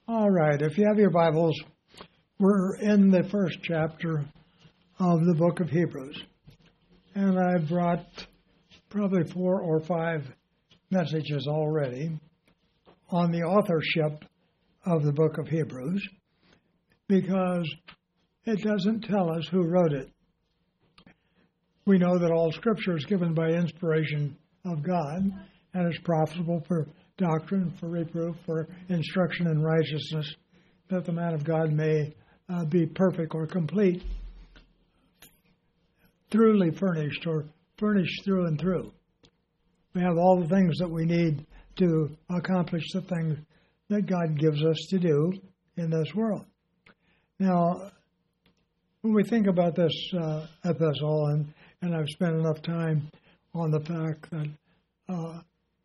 All right, if you have your Bibles, we're in the first chapter of the book of Hebrews. And I've brought probably 4 or 5 messages already on the authorship of the book of Hebrews because it doesn't tell us who wrote it. We know that all Scripture is given by inspiration of God and is profitable for doctrine, for reproof, for instruction in righteousness, that the man of God may be perfect or complete, truly furnished or furnished through and through. We have all the things that we need to accomplish the things that God gives us to do in this world. Now, when we think about this epistle, and I've spent enough time on the fact that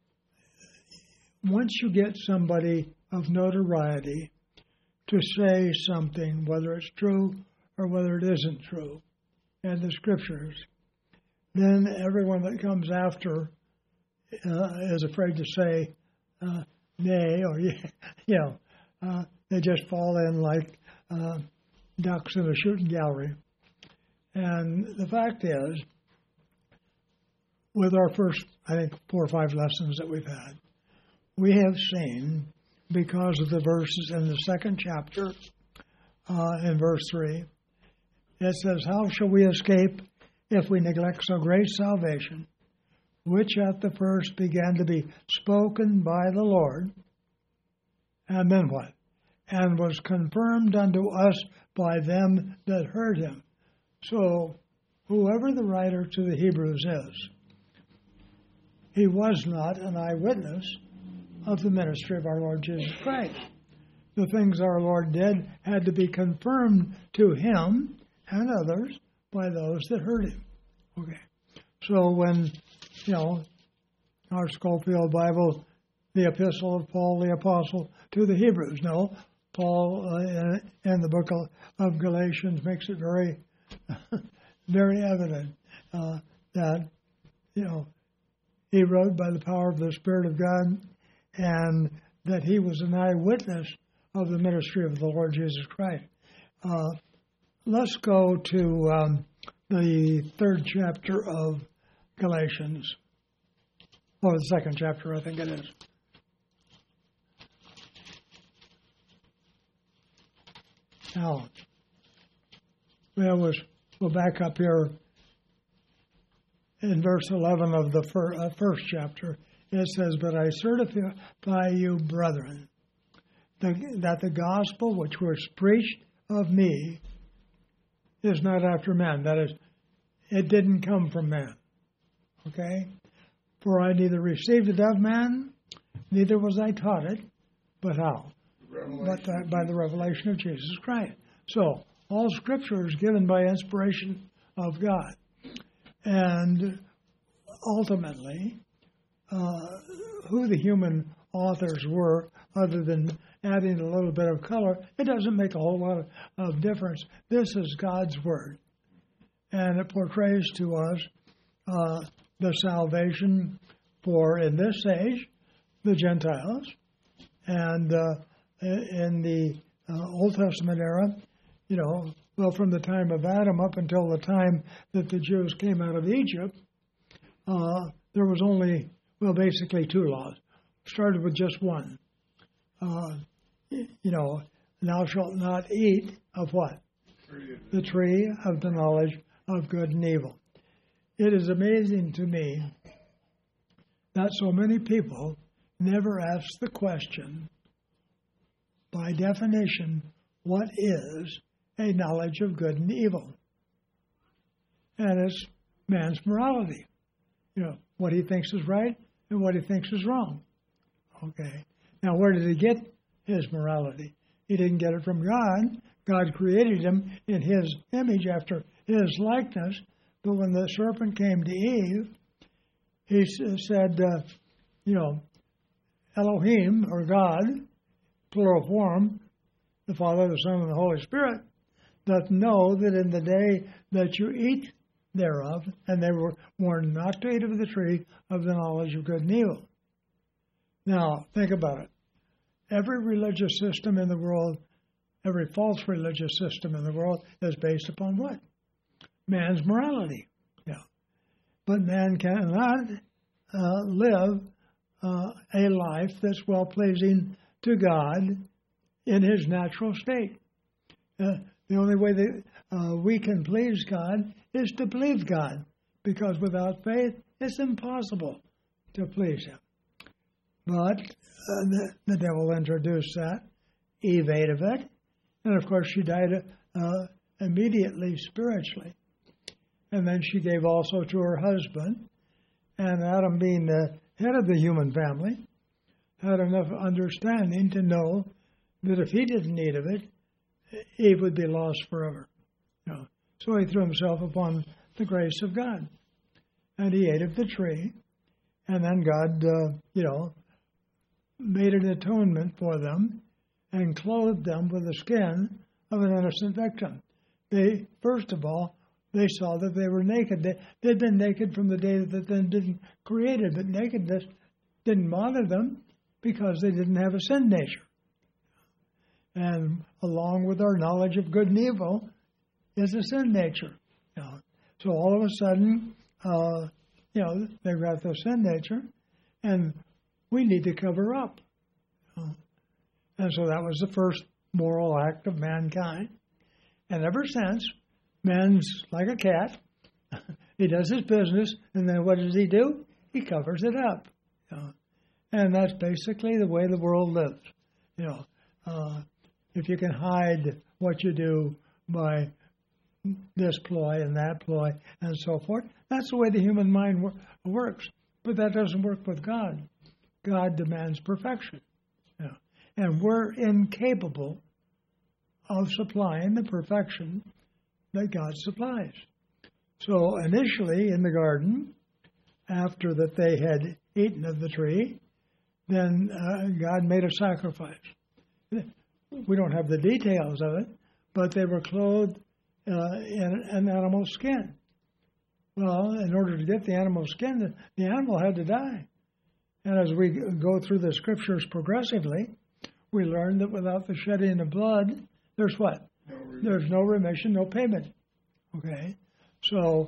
once you get somebody of notoriety to say something, whether it's true or whether it isn't true, in the Scriptures, then everyone that comes after is afraid to say nay or they just fall in like ducks in a shooting gallery. And the fact is, with our first, I think, 4 or 5 lessons that we've had, we have seen, because of the verses in the second chapter, in verse 3, it says, "How shall we escape if we neglect so great salvation, which at the first began to be spoken by the Lord?" And then what? "And was confirmed unto us by them that heard him." So, whoever the writer to the Hebrews is, he was not an eyewitness of the ministry of our Lord Jesus Christ. The things our Lord did had to be confirmed to him and others by those that heard him. Okay. So when, our Scofield Bible, the epistle of Paul the Apostle to the Hebrews, no, Paul in the book of Galatians makes it very, very evident that, he wrote by the power of the Spirit of God, and that he was an eyewitness of the ministry of the Lord Jesus Christ. Let's go to the 3rd chapter of Galatians, or the 2nd chapter, I think it is. Now, we'll back up here in verse 11 of the first chapter. It says, "But I certify you, brethren, that the gospel which was preached of me is not after man." That is, it didn't come from man. Okay? "For I neither received it of man, neither was I taught it, but how? But by the revelation of Jesus Christ." So, all Scripture is given by inspiration of God. And ultimately, who the human authors were, other than adding a little bit of color, it doesn't make a whole lot of difference. This is God's Word. And it portrays to us the salvation for, in this age, the Gentiles. And in the Old Testament era, from the time of Adam up until the time that the Jews came out of Egypt, there was only, basically 2 laws. Started with just one. Thou shalt not eat of what? The tree of the knowledge of good and evil. It is amazing to me that so many people never ask the question, by definition, what is a knowledge of good and evil? And it's man's morality. What he thinks is right and what he thinks is wrong. Okay. Now, where did he get his morality? He didn't get it from God. God created him in his image after his likeness. But when the serpent came to Eve, he said, Elohim, or God, plural form, the Father, the Son, and the Holy Spirit, doth know that in the day that you eat thereof, and they were warned not to eat of the tree of the knowledge of good and evil. Now, think about it. every religious system in the world, every false religious system in the world is based upon what? Man's morality. Yeah. But man cannot live a life that's well-pleasing to God in his natural state. The only way that we can please God is to believe God, because without faith, it's impossible to please him. But the devil introduced that. Eve ate of it. And of course, she died immediately spiritually. And then she gave also to her husband. And Adam, being the head of the human family, had enough understanding to know that if he didn't eat of it, Eve would be lost forever. You know. So he threw himself upon the grace of God. And he ate of the tree. And then God, made an atonement for them and clothed them with the skin of an innocent victim. First of all, they saw that they were naked. They'd been naked from the day that they didn't created, but nakedness didn't bother them because they didn't have a sin nature. And along with our knowledge of good and evil is a sin nature. You know. So all of a sudden, they've got the sin nature, and we need to cover up. You know. And so that was the first moral act of mankind. And ever since, man's like a cat. He does his business, and then what does he do? He covers it up. You know. And that's basically the way the world lives. You know, if you can hide what you do by this ploy and that ploy and so forth, that's the way the human mind works. But that doesn't work with God. God demands perfection. You know. And we're incapable of supplying the perfection that God supplies. So initially in the garden, after that they had eaten of the tree, then God made a sacrifice. We don't have the details of it, but they were clothed in an animal skin. Well, in order to get the animal skin, the animal had to die. And as we go through the scriptures progressively, we learn that without the shedding of blood, there's what? There's no remission, no payment. Okay? So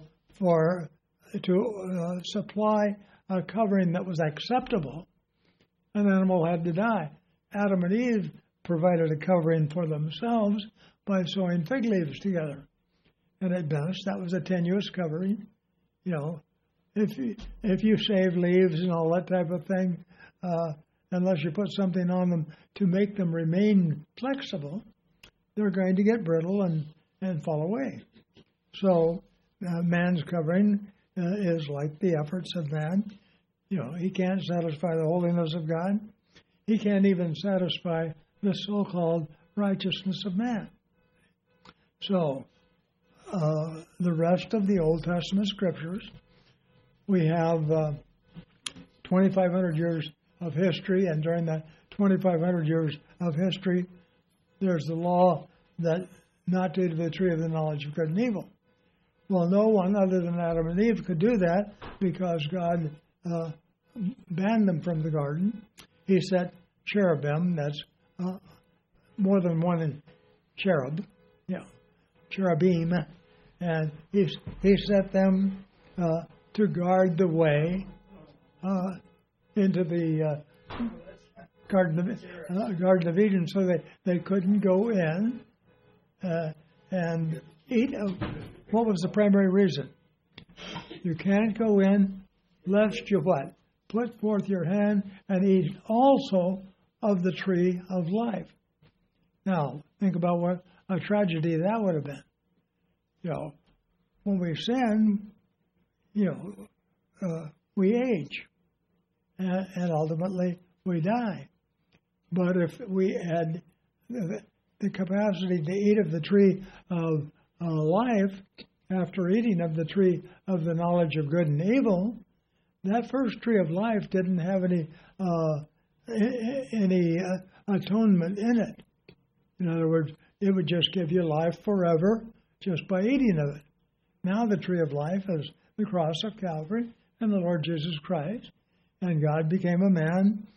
to supply a covering that was acceptable, an animal had to die. Adam and Eve provided a covering for themselves by sewing fig leaves together. And at best, that was a tenuous covering. You know, if you shave leaves and all that type of thing, unless you put something on them to make them remain flexible, they're going to get brittle and fall away. So man's covering is like the efforts of man. You know, he can't satisfy the holiness of God. He can't even satisfy the so-called righteousness of man. So the rest of the Old Testament scriptures, we have 2,500 years of history, and during that 2,500 years of history, there's the law that not to eat of the tree of the knowledge of good and evil. Well, no one other than Adam and Eve could do that because God banned them from the garden. He set cherubim, that's more than one cherub, cherubim, and he set them to guard the way into the Garden of Eden, so that they couldn't go in and eat. What was the primary reason? You can't go in lest you what? Put forth your hand and eat also of the tree of life. Now, think about what a tragedy that would have been. You know, when we sin, we age, and ultimately we die. But if we had the capacity to eat of the tree of life after eating of the tree of the knowledge of good and evil, that first tree of life didn't have any atonement in it. In other words, it would just give you life forever just by eating of it. Now the tree of life is the cross of Calvary and the Lord Jesus Christ, and God became a man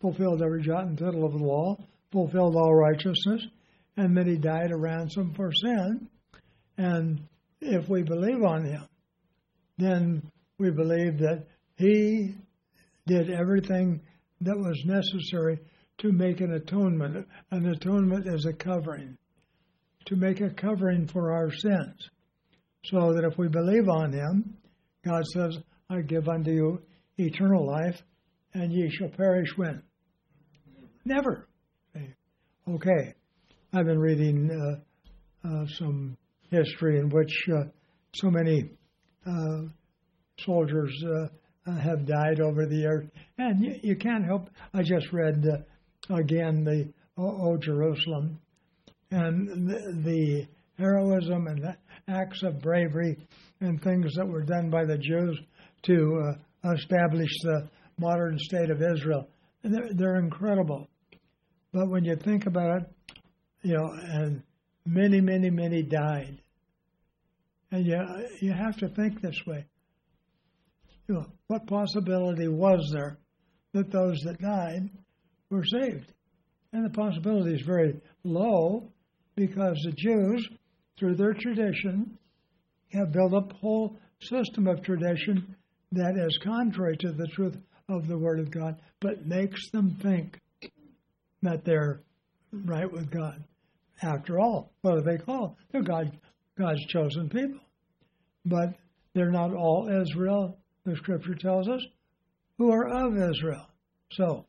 fulfilled every jot and tittle of the law, fulfilled all righteousness, and that he died a ransom for sin. And if we believe on him, then we believe that he did everything that was necessary to make an atonement. An atonement is a covering, to make a covering for our sins. So that if we believe on him, God says, I give unto you eternal life, and ye shall perish when? Never. Okay. I've been reading some history in which so many soldiers have died over the years. And you can't help. I just read again the O Jerusalem, and the heroism and the acts of bravery and things that were done by the Jews to establish the modern state of Israel. They're incredible. But when you think about it, and many, many, many died. And you have to think this way. What possibility was there that those that died were saved? And the possibility is very low, because the Jews, through their tradition, have built up a whole system of tradition that is contrary to the truth of the Word of God, but makes them think that they're right with God. After all, what are they called? They're God's chosen people. But they're not all Israel, the Scripture tells us, who are of Israel. So,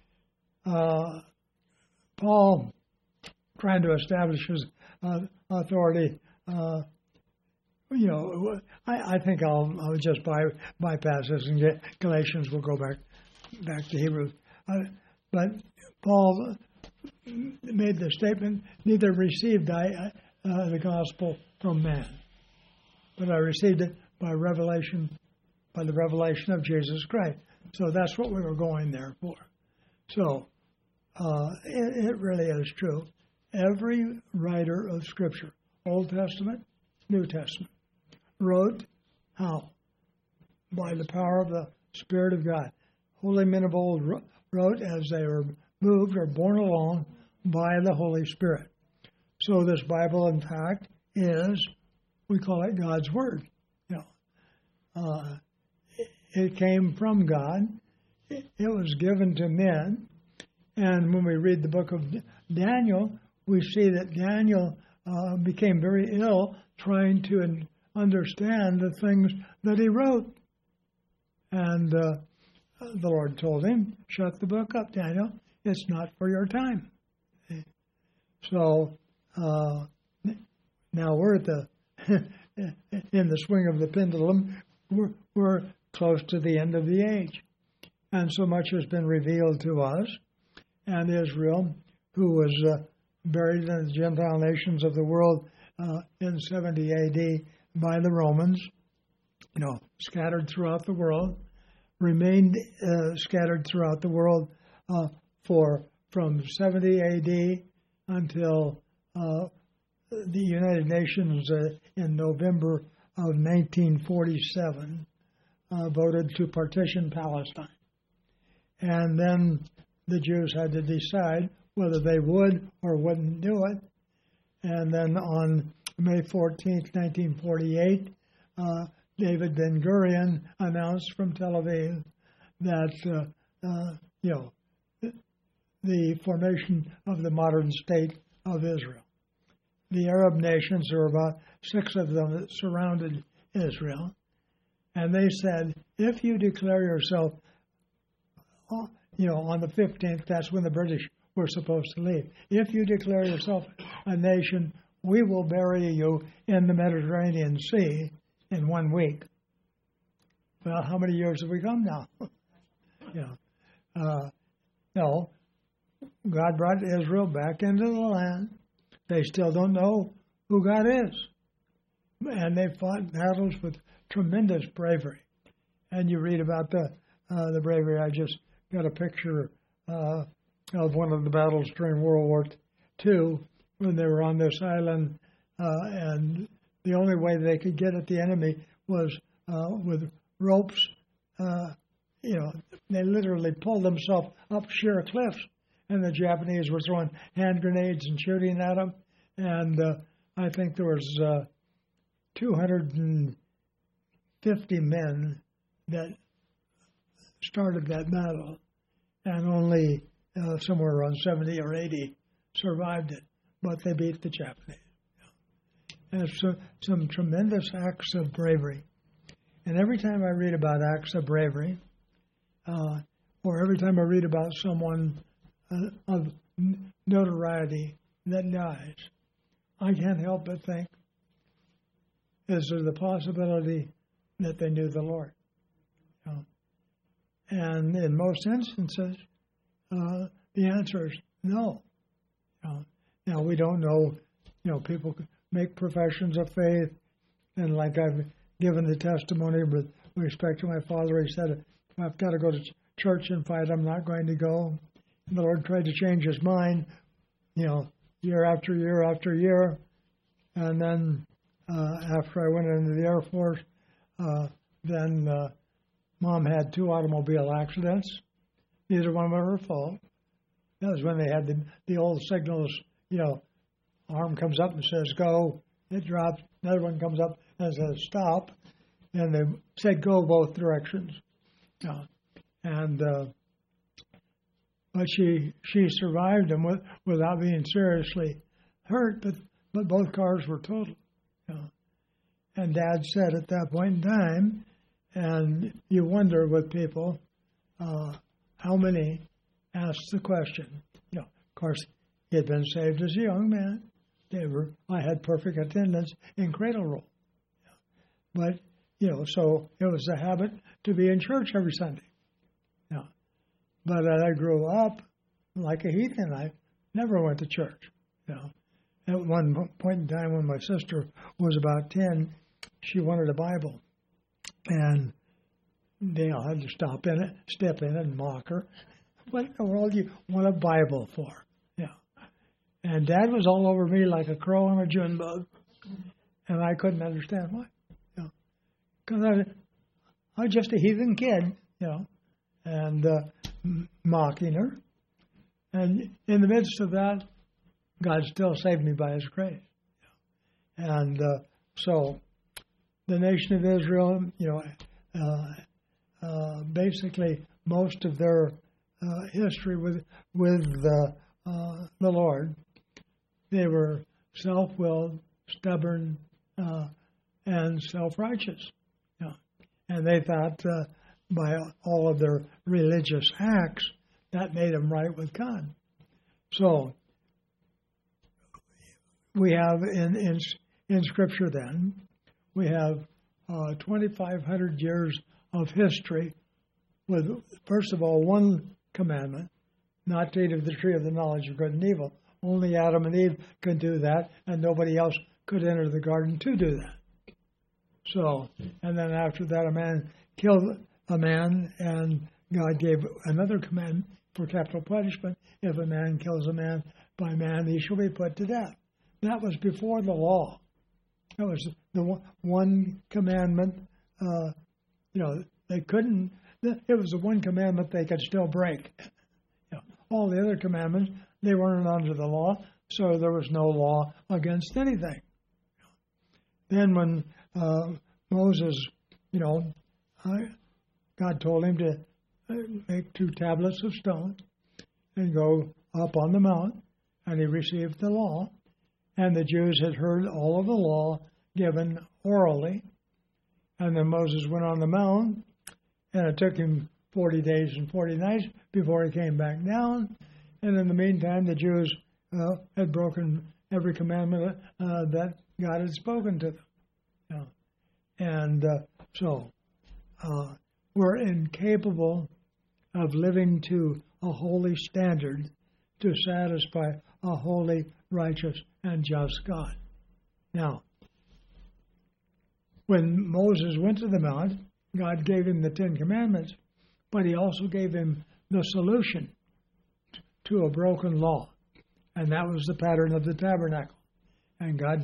Paul, trying to establish his authority, I think I'll just bypass this and get Galatians. We'll go back to Hebrews. But Paul made the statement, neither received I the gospel from man, but I received it by the revelation of Jesus Christ. So that's what we were going there for. So it really is true. Every writer of Scripture, Old Testament, New Testament, wrote how? By the power of the Spirit of God. Holy men of old wrote as they were moved or borne along by the Holy Spirit. So this Bible, in fact, we call it God's Word. It came from God. It was given to men. And when we read the book of Daniel, we see that Daniel became very ill trying to understand the things that he wrote. And the Lord told him, shut the book up, Daniel. It's not for your time. So now we're at in the swing of the pendulum. We're close to the end of the age. And so much has been revealed to us. And Israel, who was buried in the Gentile nations of the world in 70 A.D. by the Romans, scattered throughout the world, remained scattered throughout the world from 70 A.D. until the United Nations in November of 1947 voted to partition Palestine. And then the Jews had to decide whether they would or wouldn't do it. And then on May 14th, 1948, David Ben-Gurion announced from Tel Aviv that, the formation of the modern state of Israel. The Arab nations, there were about 6 of them that surrounded Israel, and they said, if you declare yourself, on the 15th, that's when the British were supposed to leave. If you declare yourself a nation, we will bury you in the Mediterranean Sea in 1 week. Well, how many years have we come now? No. God brought Israel back into the land. They still don't know who God is. And they fought battles with tremendous bravery. And you read about the bravery. I just got a picture of one of the battles during World War II when they were on this island, and the only way they could get at the enemy was with ropes they literally pulled themselves up sheer cliffs, and the Japanese were throwing hand grenades and shooting at them. And I think there was 250 men that started that battle, and only somewhere around 70 or 80 survived it. But they beat the Japanese. And it's some tremendous acts of bravery. And every time I read about acts of bravery, or every time I read about someone of notoriety that dies, I can't help but think, is there the possibility that they knew the Lord? And in most instances, the answer is no. Now, we don't know, people make professions of faith, and like I've given the testimony with respect to my father, he said, if I've got to go to church and fight, I'm not going to go. And the Lord tried to change his mind, year after year after year. And then after I went into the Air Force, then Mom had 2 automobile accidents. Neither one were her fault. That was when they had the old signals, arm comes up and says go, it drops, another one comes up and says stop, and they said go both directions. But she survived them without being seriously hurt, but both cars were totaled. And Dad said at that point in time, and you wonder with people, how many asked the question. Of course, he had been saved as a young man. I had perfect attendance in cradle roll. But, so it was a habit to be in church every Sunday. But as I grew up like a heathen, I never went to church. At one point in time when my sister was about 10, she wanted a Bible. And I had to step in and mock her. What in the world do you want a Bible for? And Dad was all over me like a crow on a June bug. And I couldn't understand why. Because I was just a heathen kid, and mocking her. And in the midst of that, God still saved me by his grace. And so the nation of Israel, basically most of their history with the Lord, they were self-willed, stubborn, and self-righteous. And they thought by all of their religious acts, that made them right with God. So we have in Scripture then, we have 2,500 years of history with, first of all, one commandment, not to eat of the tree of the knowledge of good and evil. Only Adam and Eve could do that, and nobody else could enter the garden to do that. So, and then after that, a man killed a man, and God gave another command for capital punishment. If a man kills a man by man, he shall be put to death. That was before the law. That was the one commandment. They couldn't. It was the one commandment they could still break. All the other commandments, they weren't under the law, so there was no law against anything. Then when Moses, God told him to make 2 tablets of stone and go up on the mount, and he received the law. And the Jews had heard all of the law given orally. And then Moses went on the mount, and it took him 40 days and 40 nights before he came back down. And in the meantime, the Jews had broken every commandment that God had spoken to them. And so we're incapable of living to a holy standard to satisfy a holy, righteous, and just God. Now, when Moses went to the mount, God gave him the 10 Commandments, but he also gave him the solution to a broken law, and that was the pattern of the tabernacle. And God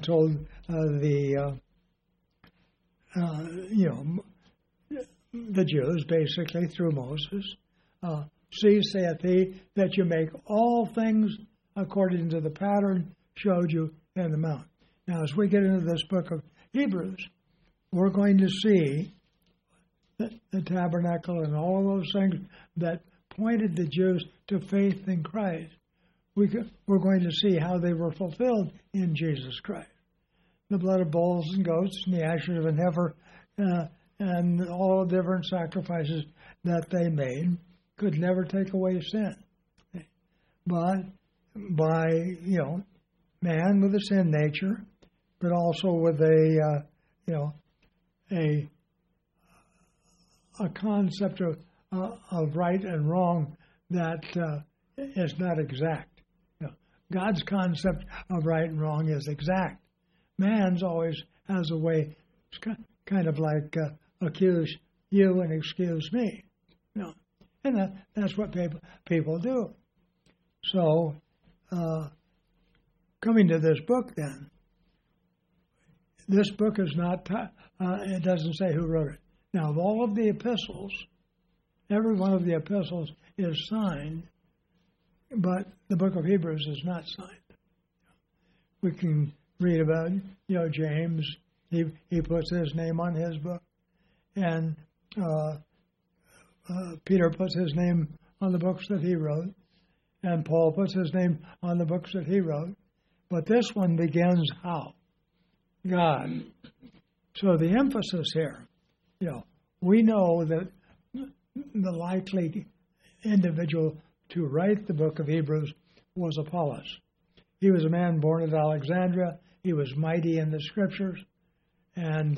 the Jews, basically through Moses, see, saith he, that you make all things according to the pattern showed you in the mount. Now, as we get into this book of Hebrews, we're going to see the tabernacle and all of those things that pointed the Jews to faith in Christ. We're going to see how they were fulfilled in Jesus Christ. The blood of bulls and goats and the ashes of an heifer and all the different sacrifices that they made could never take away sin. But by, man with a sin nature, but also with a concept of right and wrong that is not exact. God's concept of right and wrong is exact. Man's always has a way, it's kind of like accuse you and excuse me. And that's what people do. So, coming to this book then, this book is not, it doesn't say who wrote it. Now, of all of the epistles, every one of the epistles is signed, but the book of Hebrews is not signed. We can read about, James, he puts his name on his book, and Peter puts his name on the books that he wrote, and Paul puts his name on the books that he wrote. But this one begins how? God. So the emphasis here, we know that the likely individual to write the book of Hebrews was Apollos. He was a man born at Alexandria. He was mighty in the scriptures. And,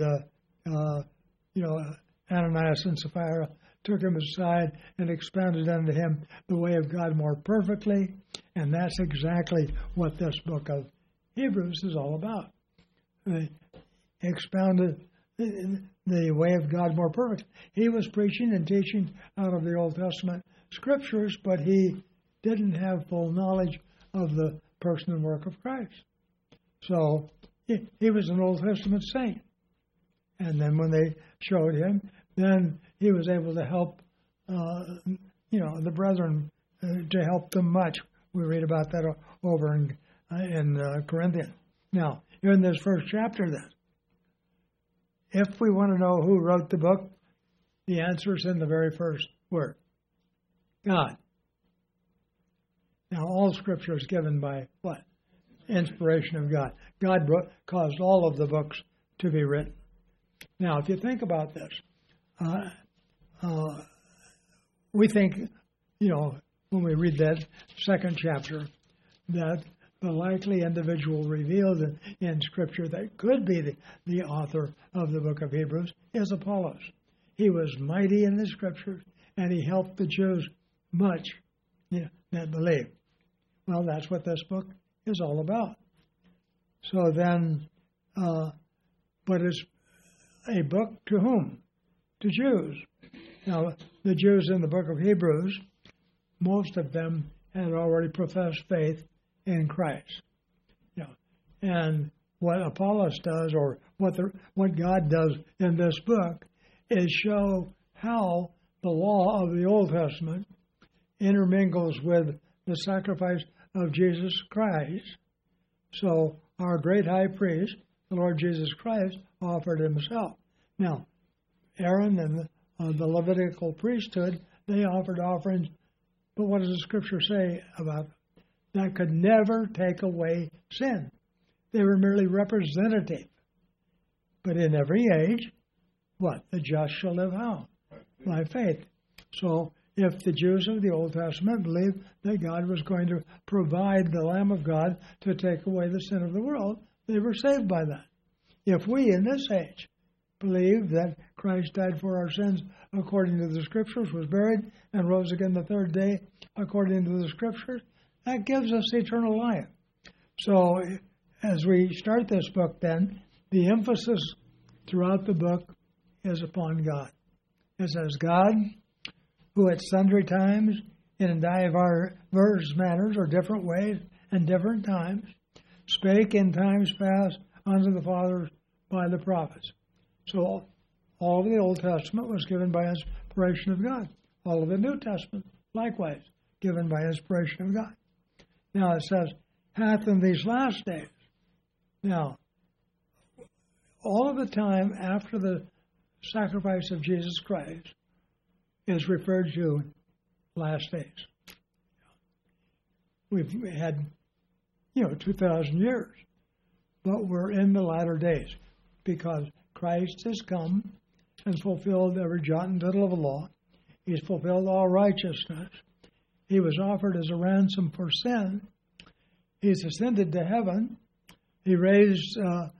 Ananias and Sapphira took him aside and expounded unto him the way of God more perfectly. And that's exactly what this book of Hebrews is all about. They expounded the way of God more perfect. He was preaching and teaching out of the Old Testament scriptures, but he didn't have full knowledge of the person and work of Christ. So he was an Old Testament saint. And then when they showed him, then he was able to help, the brethren, to help them much. We read about that over in Corinthians. Now, here in this first chapter then, if we want to know who wrote the book, the answer is in the very first word. God. Now, all Scripture is given by what? Inspiration of God. God caused all of the books to be written. Now, if you think about this, we think, when we read that second chapter, that the likely individual revealed in Scripture that could be the author of the book of Hebrews is Apollos. He was mighty in the Scriptures, and he helped the Jews much that believed. Well, that's what this book is all about. So then, but it's a book to whom? To Jews. Now, the Jews in the book of Hebrews, most of them had already professed faith in Christ. And what Apollos does, or what God does in this book, is show how the law of the Old Testament intermingles with the sacrifice of Jesus Christ. So our great high priest, the Lord Jesus Christ, offered himself. Now, Aaron and the Levitical priesthood, they offered offerings, but what does the Scripture say about them? That could never take away sin. They were merely representative. But in every age, what? The just shall live how? By faith. So if the Jews of the Old Testament believed that God was going to provide the Lamb of God to take away the sin of the world, they were saved by that. If we in this age believe that Christ died for our sins according to the Scriptures, was buried, and rose again the third day according to the Scriptures, that gives us eternal life. So as we start this book then, the emphasis throughout the book is upon God. It says, God, who at sundry times, in diverse manners or different ways and different times, spake in times past unto the fathers by the prophets. So all of the Old Testament was given by inspiration of God. All of the New Testament, likewise, given by inspiration of God. Now it says, hath in these last days. Now, all of the time after the sacrifice of Jesus Christ is referred to last days. We've had, 2,000 years, but we're in the latter days because Christ has come and fulfilled every jot and tittle of the law. He's fulfilled all righteousness. He was offered as a ransom for sin. He's ascended to heaven. He raised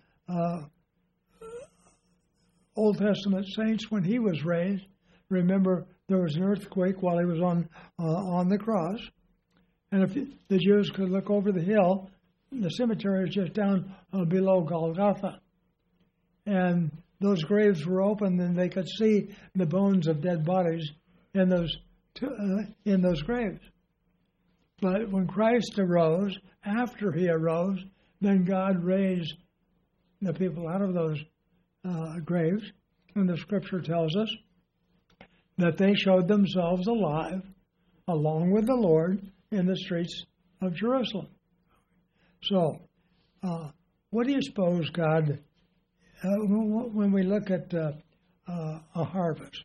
Old Testament saints when he was raised. Remember, there was an earthquake while he was on the cross. And if the Jews could look over the hill, the cemetery is just down below Golgotha. And those graves were open, and they could see the bones of dead bodies in those graves. But when Christ arose, after he arose, then God raised the people out of those graves. And the Scripture tells us that they showed themselves alive along with the Lord in the streets of Jerusalem. So, what do you suppose God, when we look at a harvest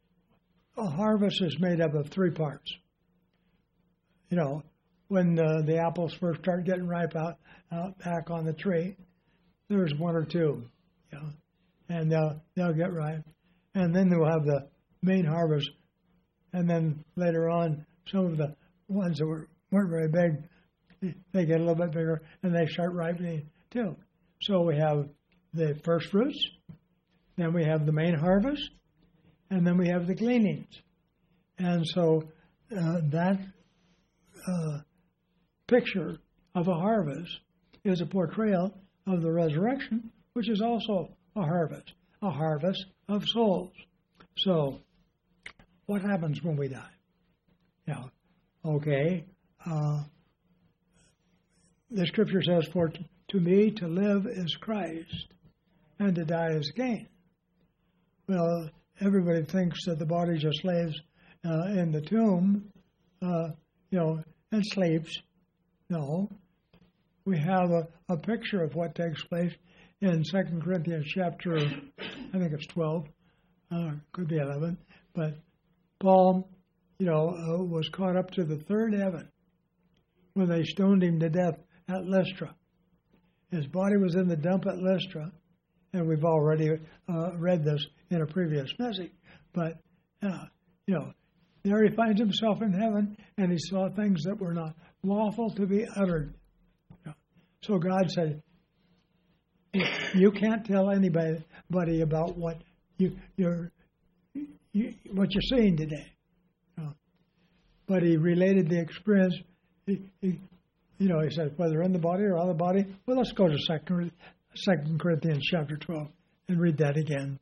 is made up of three parts. When the apples first start getting ripe out back on the tree, there's one or two, and they'll get ripe. And then we'll have the main harvest, and then later on, some of the ones that weren't very big, they get a little bit bigger, and they start ripening too. So we have the first fruits, then we have the main harvest, and then we have the gleanings. And so that picture of a harvest is a portrayal of the resurrection, which is also a harvest of souls. So, what happens when we die? The Scripture says, for to me to live is Christ, and to die is gain. Well, everybody thinks that the body just lays in the tomb, and sleeps. No. We have a picture of what takes place in 2 Corinthians chapter, I think it's 12, could be 11, but Paul, was caught up to the third heaven when they stoned him to death at Lystra. His body was in the dump at Lystra, and we've already read this in a previous message, but, there he finds himself in heaven, and he saw things that were not lawful to be uttered. So God said, you can't tell anybody about what you're seeing today. But he related the experience. He said, whether in the body or out of the body. Well, let's go to 2 Corinthians chapter 12 and read that again.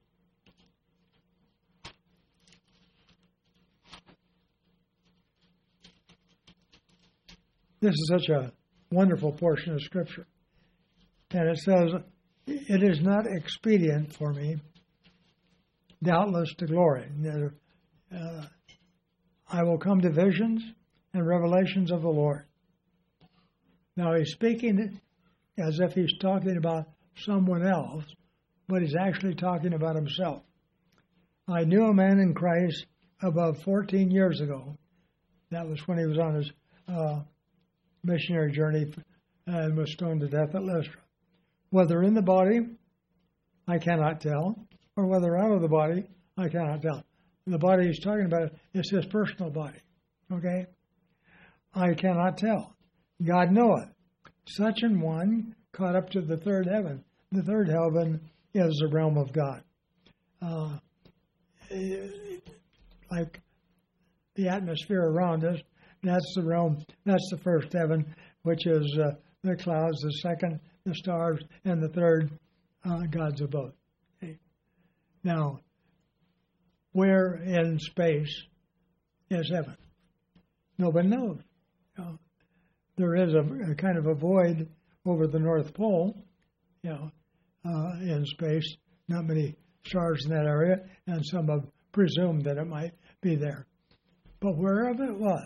This is such a wonderful portion of Scripture. And it says, it is not expedient for me, doubtless, to glory. I will come to visions and revelations of the Lord. Now, he's speaking as if he's talking about someone else, but he's actually talking about himself. I knew a man in Christ about 14 years ago. That was when he was on his missionary journey and was stoned to death at Lystra. Whether in the body, I cannot tell, or whether out of the body, I cannot tell. The body he's talking about is his personal body. Okay? I cannot tell. God knoweth. Such an one caught up to the third heaven. The third heaven is the realm of God. Like the atmosphere around us, that's the realm, that's the first heaven, which is the clouds, the second, the stars, and the third, God's abode. Okay. Now, where in space is heaven? Nobody knows. There is a kind of a void over the North Pole, in space. Not many stars in that area, and some have presumed that it might be there. But wherever it was,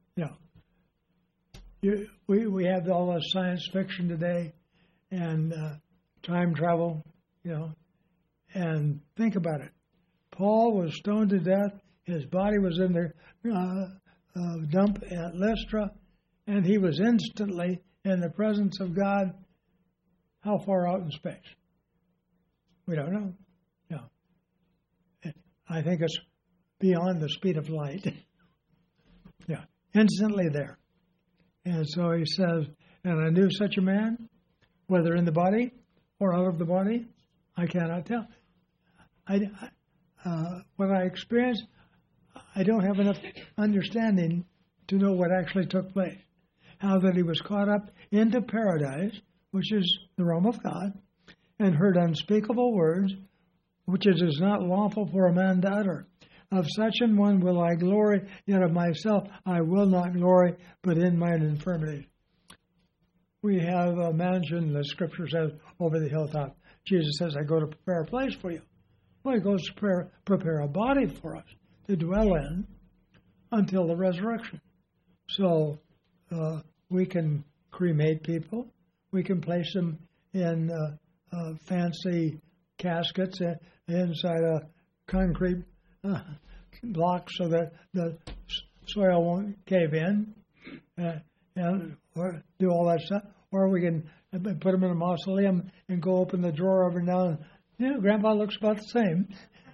we have all this science fiction today and time travel, and think about it. Paul was stoned to death. His body was in the dump at Lystra, and he was instantly in the presence of God. How far out in space? We don't know. I think it's beyond the speed of light. Instantly there. And so he says, and I knew such a man, whether in the body or out of the body, I cannot tell. What I experienced, I don't have enough understanding to know what actually took place. How that he was caught up into paradise, which is the realm of God, and heard unspeakable words, which it is not lawful for a man to utter. Of such an one will I glory, yet of myself I will not glory, but in mine infirmities. We have a mansion, the Scripture says, over the hilltop. Jesus says, I go to prepare a place for you. Well, he goes to prepare a body for us to dwell in until the resurrection. So we can cremate people. We can place them in fancy caskets inside a concrete block so that the soil won't cave in, or do all that stuff. Or we can put them in a mausoleum and go open the drawer every now and then. Grandpa looks about the same.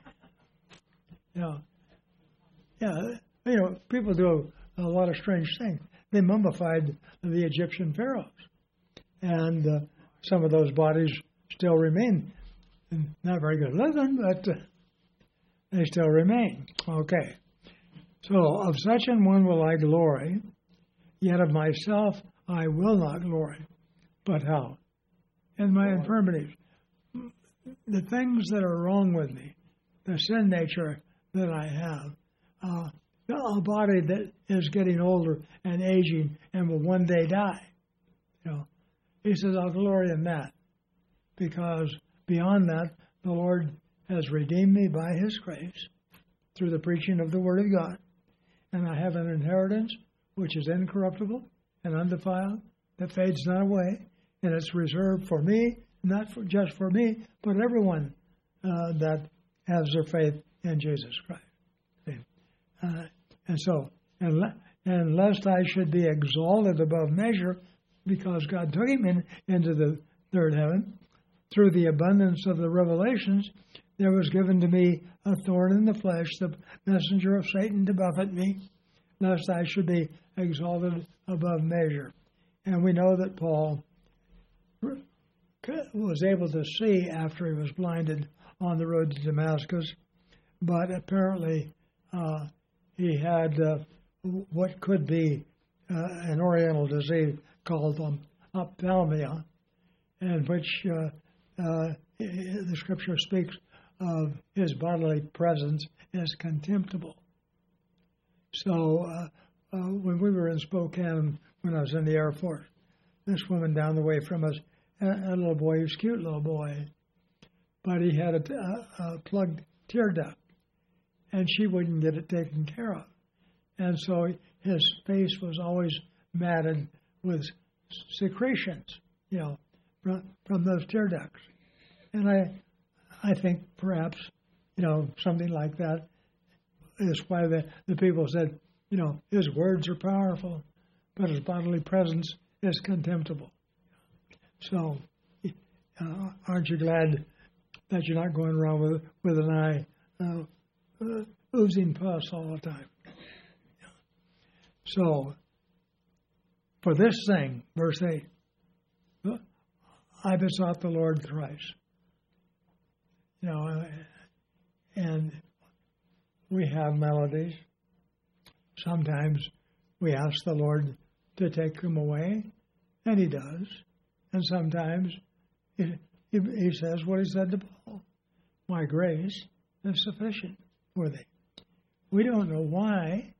People do a lot of strange things. They mummified the Egyptian pharaohs, and some of those bodies still remain. Not very good looking, but they still remain. Okay. So, of such an one will I glory, yet of myself I will not glory. But how? In my infirmities. The things that are wrong with me, the sin nature that I have, a body that is getting older and aging and will one day die. He says, I'll glory in that, because beyond that, the Lord has redeemed me by His grace through the preaching of the Word of God, and I have an inheritance which is incorruptible and undefiled, that fades not away, and it's reserved for me, not just for me, but everyone that has their faith in Jesus Christ. And lest I should be exalted above measure, because God took him into the third heaven, through the abundance of the revelations, there was given to me a thorn in the flesh, the messenger of Satan to buffet me, lest I should be exalted above measure. And we know that Paul was able to see after he was blinded on the road to Damascus, but apparently he had what could be an oriental disease called ophthalmia, in which the Scripture speaks of his bodily presence as contemptible. So when we were in Spokane, when I was in the Air Force, this woman down the way from us had a little boy, he was a cute little boy, but he had a plugged tear duct, and she wouldn't get it taken care of. And so his face was always matted with secretions, from those tear ducts. And I think perhaps, something like that is why the people said, his words are powerful, but his bodily presence is contemptible. So, aren't you glad that you're not going around with an eye oozing pus all the time? So, for this thing, verse 8, I besought the Lord thrice. And we have melodies. Sometimes we ask the Lord to take them away, and He does. And sometimes He says what He said to Paul, my grace is sufficient for thee. We don't know why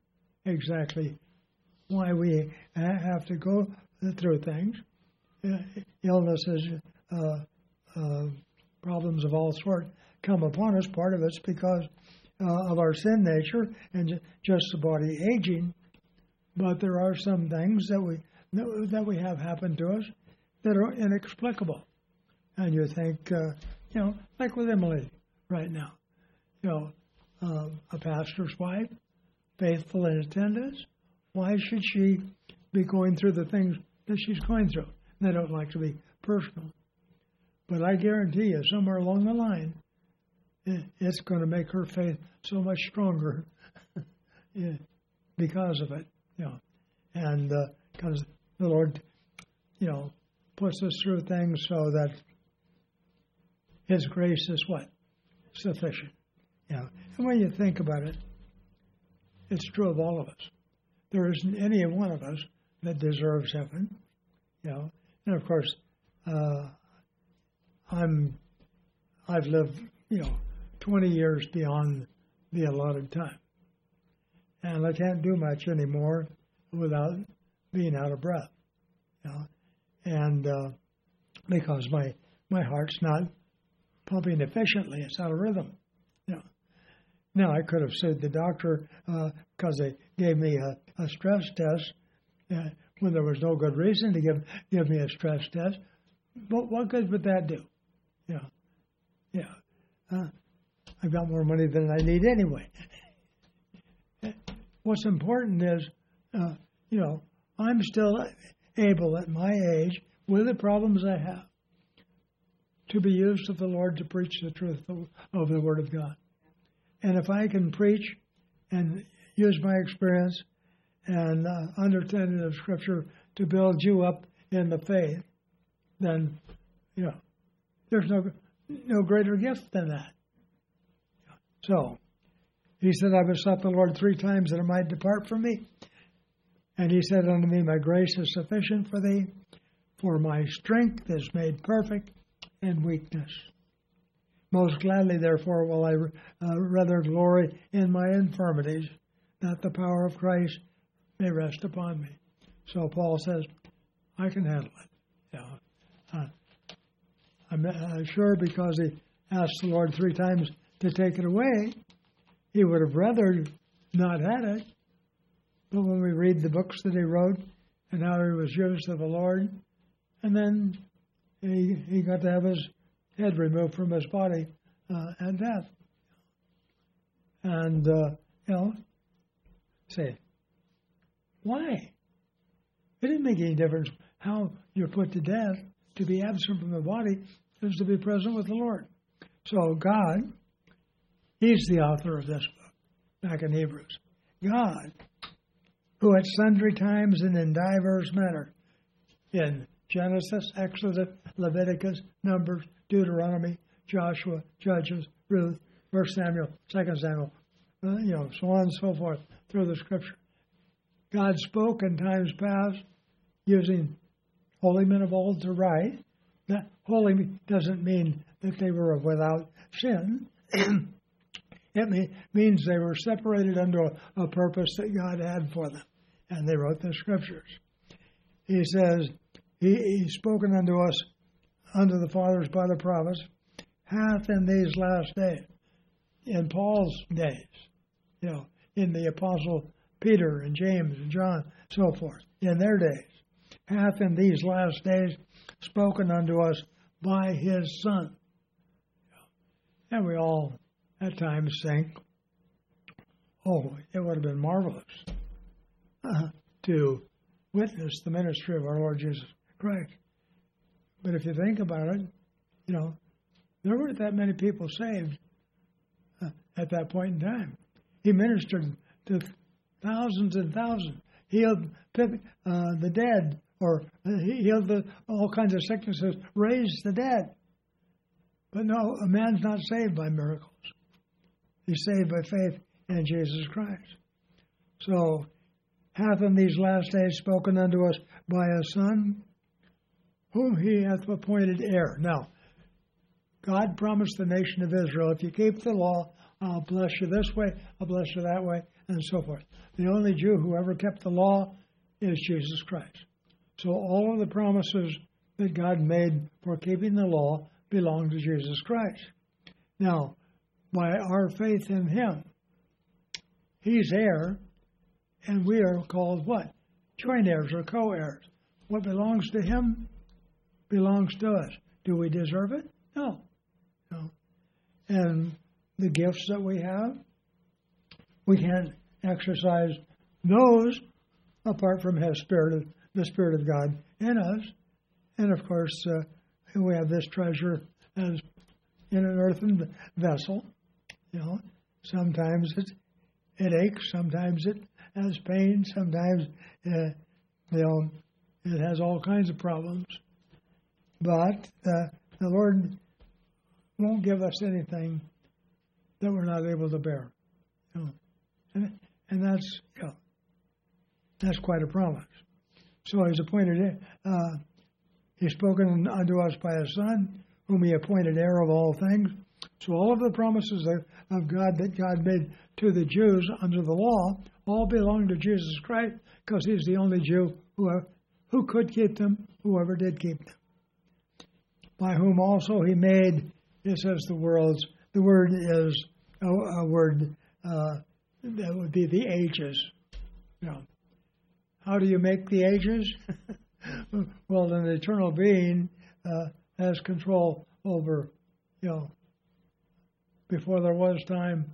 we have to go through things. Illnesses, problems of all sorts come upon us. Part of it's because of our sin nature and just the body aging. But there are some things that we have happen to us that are inexplicable. And you think, like with Emily right now, a pastor's wife, faithful in attendance, why should she be going through the things that she's going through? And I don't like to be personal. But I guarantee you, somewhere along the line, it's going to make her faith so much stronger because of it. And because the Lord, puts us through things so that His grace is what? Sufficient. And when you think about it, it's true of all of us. There isn't any one of us that deserves heaven. And of course, I've lived, 20 years beyond the allotted time. And I can't do much anymore without being out of breath. And because my heart's not pumping efficiently, it's out of rhythm. Now, I could have sued the doctor because they gave me a stress test when there was no good reason to give me a stress test. But what good would that do? I've got more money than I need anyway. What's important is, I'm still able at my age, with the problems I have, to be used of the Lord to preach the truth of the Word of God. And if I can preach and use my experience and understanding of Scripture to build you up in the faith, then, there's no greater gift than that. So, he said, I besought the Lord 3 times that it might depart from me. And he said unto me, my grace is sufficient for thee, for my strength is made perfect in weakness. Most gladly, therefore, will I rather glory in my infirmities, that the power of Christ may rest upon me. So Paul says, I can handle it. I'm sure because he asked the Lord 3 times to take it away, he would have rather not had it. But when we read the books that he wrote and how he was used of the Lord, and then he got to have his head removed from his body at death. And, say, why? It didn't make any difference how you're put to death. To be absent from the body is to be present with the Lord. So God, He's the author of this book, back in Hebrews. God, who at sundry times and in divers manner, in Genesis, Exodus, Leviticus, Numbers, Deuteronomy, Joshua, Judges, Ruth, 1 Samuel, 2 Samuel, so on and so forth, through the Scripture. God spoke in times past using holy men of old to write. That holy doesn't mean that they were without sin. It means they were separated under a purpose that God had for them, and they wrote the Scriptures. He says, He's spoken unto us, unto the fathers by the prophets, hath in these last days, in Paul's days, in the Apostle Peter and James and John, so forth, in their days, hath in these last days spoken unto us by His Son. And we all at times think, it would have been marvelous to witness the ministry of our Lord Jesus Christ. But if you think about it, there weren't that many people saved at that point in time. He ministered to thousands and thousands. Healed the dead, or healed all kinds of sicknesses, raised the dead. But no, a man's not saved by miracles. He's saved by faith in Jesus Christ. So, hath in these last days spoken unto us by a Son, whom He hath appointed heir. Now, God promised the nation of Israel, if you keep the law, I'll bless you this way, I'll bless you that way, and so forth. The only Jew who ever kept the law is Jesus Christ. So all of the promises that God made for keeping the law belong to Jesus Christ. Now, by our faith in him, he's heir, and we are called what? Joint heirs or co-heirs. What belongs to him belongs to us. Do we deserve it? No. No. And the gifts that we have, we can't exercise those apart from his Spirit, the Spirit of God in us. And of course, we have this treasure as in an earthen vessel. You know, sometimes it aches, sometimes it has pain, sometimes it has all kinds of problems. But the Lord won't give us anything that we're not able to bear. You know? And that's quite a promise. So he's appointed, he's spoken unto us by his Son, whom he appointed heir of all things. So all of the promises of God that God made to the Jews under the law all belong to Jesus Christ, because he's the only Jew who could keep them, whoever did keep them. By whom also he made, it says the worlds. The word is a word that would be the ages. You know, how do you make the ages? Well, an eternal being has control over, you know, before there was time,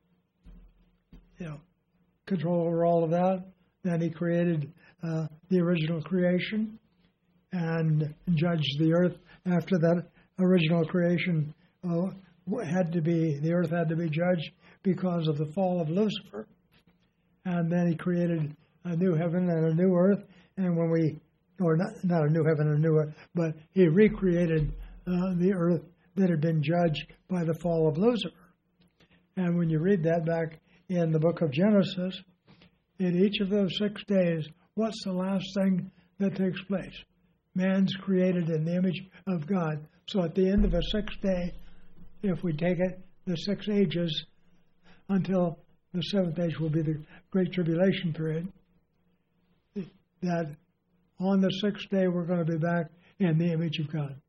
you know, control over all of that. Then he created the original creation and judged the earth after that original creation the earth had to be judged because of the fall of Lucifer. And then he created a new heaven and a new earth. And not a new heaven and a new earth, but he recreated the earth that had been judged by the fall of Lucifer. And when you read that back in the book of Genesis, in each of those 6 days, what's the last thing that takes place? Man's created in the image of God. So at the end of a 6th day, if we take it, the 6 ages until the 7th age will be the Great Tribulation period, that on the 6th day we're going to be back in the image of God.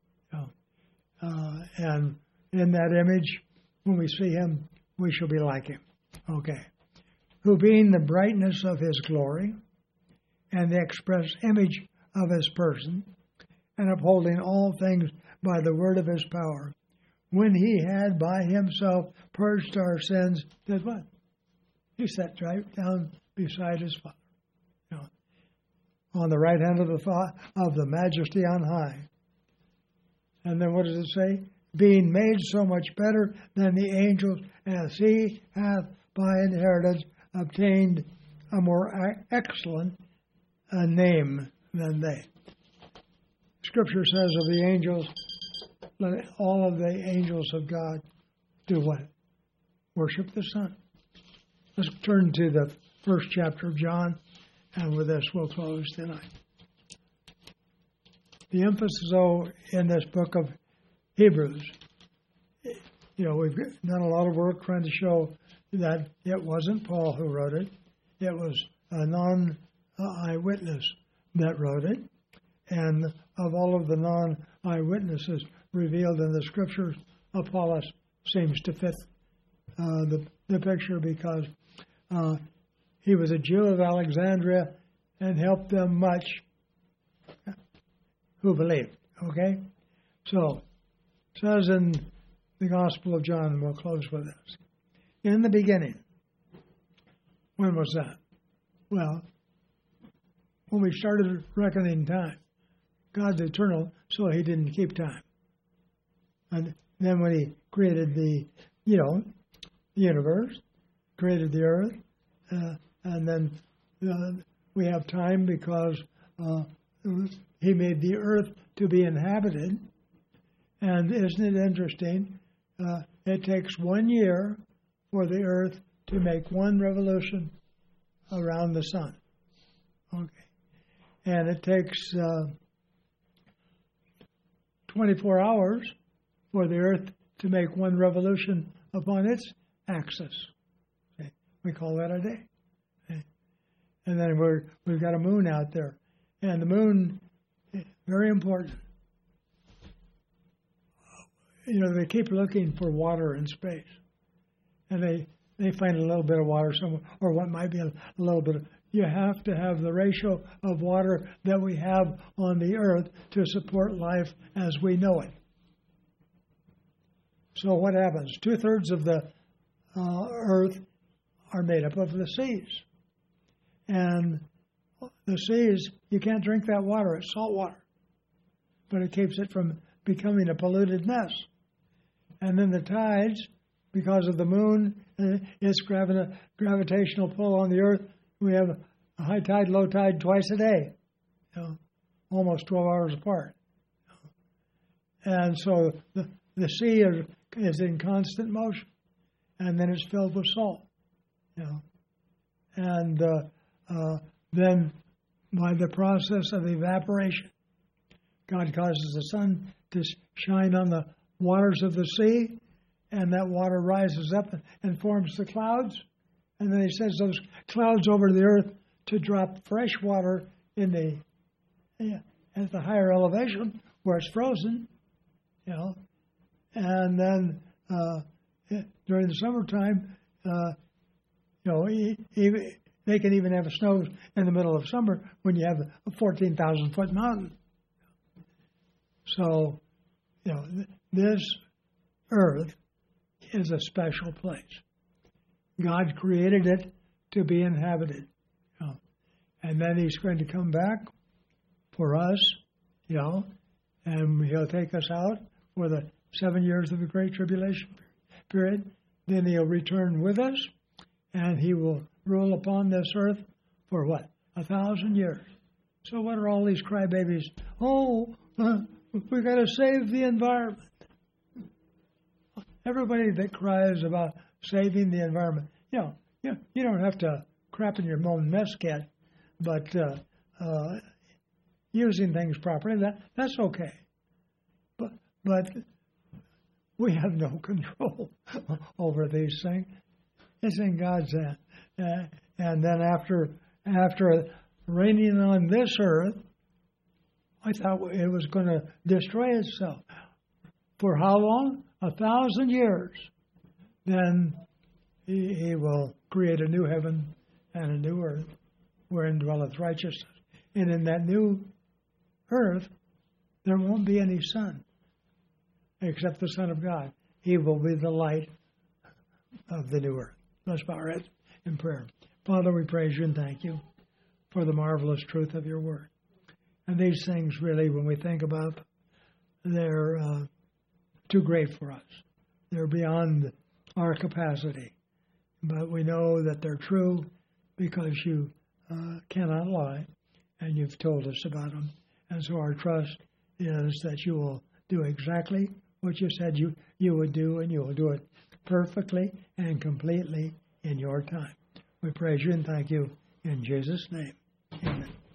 And in that image, when we see him, we shall be like him. Okay. Who being the brightness of his glory and the express image of his person, and upholding all things by the word of his power, when he had by himself purged our sins, did what? He sat right down beside his Father, you know, on the right hand of the Majesty on high. And then what does it say? Being made so much better than the angels, as he hath by inheritance obtained a more excellent name than they. Scripture says of the angels, let all of the angels of God do what? Worship the Son. Let's turn to the first chapter of John, and with this we'll close tonight. The emphasis, though, in this book of Hebrews, you know, we've done a lot of work trying to show that it wasn't Paul who wrote it. It was a non-eyewitness that wrote it. And of all of the non-eyewitnesses revealed in the Scriptures, Apollos seems to fit the picture because he was a Jew of Alexandria and helped them much who believed. Okay? So, it says in the Gospel of John, and we'll close with this. In the beginning. When was that? Well, when we started reckoning time. God's eternal, so he didn't keep time. And then when he created the universe, created the earth, and then we have time because he made the earth to be inhabited. And isn't it interesting? It takes 1 year for the earth to make one revolution around the sun. Okay. And it takes 24 hours for the earth to make one revolution upon its axis. Okay. We call that a day. Okay. And then we've got a moon out there. And the moon, very important. they keep looking for water in space, and they find a little bit of water somewhere, or what might be a little bit of. You have to have the ratio of water that we have on the earth to support life as we know it. So what happens? 2/3 of the earth are made up of the seas. And the seas, you can't drink that water. It's salt water. But it keeps it from becoming a polluted mess. And then the tides, because of the moon, its gravitational pull on the earth, we have a high tide, low tide twice a day, almost 12 hours apart. And so the sea is in constant motion, and then it's filled with salt. And then by the process of evaporation, God causes the sun to shine on the waters of the sea, and that water rises up and forms the clouds. And then he sends those clouds over the earth to drop fresh water in at the higher elevation where it's frozen, And then during the summertime, they can even have a snow in the middle of summer when you have a 14,000-foot mountain. So, this earth is a special place. God created it to be inhabited. And then he's going to come back for us, and he'll take us out for the 7 years of the Great Tribulation period. Then he'll return with us, and he will rule upon this earth for what? 1,000 years. So what are all these crybabies? We've got to save the environment. Everybody that cries about saving the environment, you don't have to crap in your own mess kit, but using things properly, that's okay. But we have no control over these things. It's in God's hand. And then after raining on this earth, I thought it was going to destroy itself. For how long? 1,000 years. Then he will create a new heaven and a new earth wherein dwelleth righteousness. And in that new earth, there won't be any sun except the Son of God. He will be the light of the new earth. Let's bow our heads in prayer. Father, we praise you and thank you for the marvelous truth of your word. And these things really, when we think about them, they're too great for us. They're beyond our capacity. But we know that they're true because you cannot lie, and you've told us about them. And so our trust is that you will do exactly what you said you would do, and you will do it perfectly and completely in your time. We praise you and thank you in Jesus' name. Amen.